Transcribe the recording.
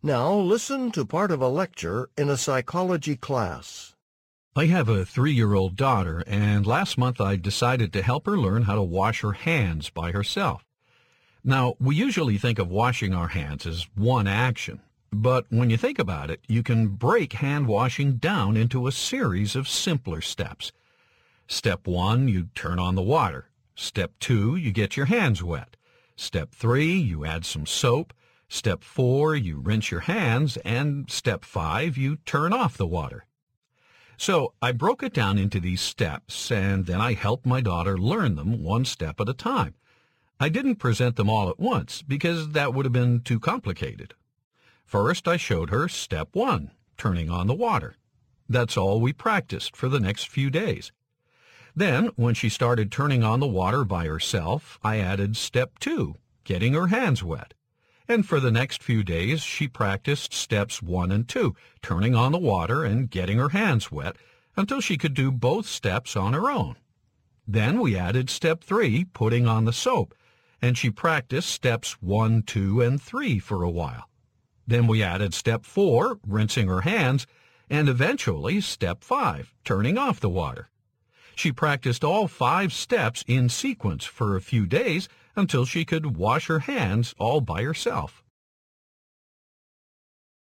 Now listen to part of a lecture in a psychology class. I have a 3-year-old daughter, and last month I decided to help her learn how to wash her hands by herself. Now, we usually think of washing our hands as one action, but when you think about it, you can break hand washing down into a series of simpler steps. Step 1, you turn on the water. Step 2, you get your hands wet. Step 3, you add some soap. Step 4, you rinse your hands, and Step 5, you turn off the water. So I broke it down into these steps, and then I helped my daughter learn them one step at a time. I didn't present them all at once because that would have been too complicated. First, I showed her Step 1, turning on the water. That's all we practiced for the next few days. Then, when she started turning on the water by herself, I added Step 2, getting her hands wet. And for the next few days, she practiced Steps 1 and 2, turning on the water and getting her hands wet, until she could do both steps on her own. Then we added Step 3, putting on the soap, and she practiced Steps 1, 2, and 3 for a while. Then we added Step 4, rinsing her hands, and eventually Step 5, turning off the water. She practiced all 5 steps in sequence for a few days until she could wash her hands all by herself.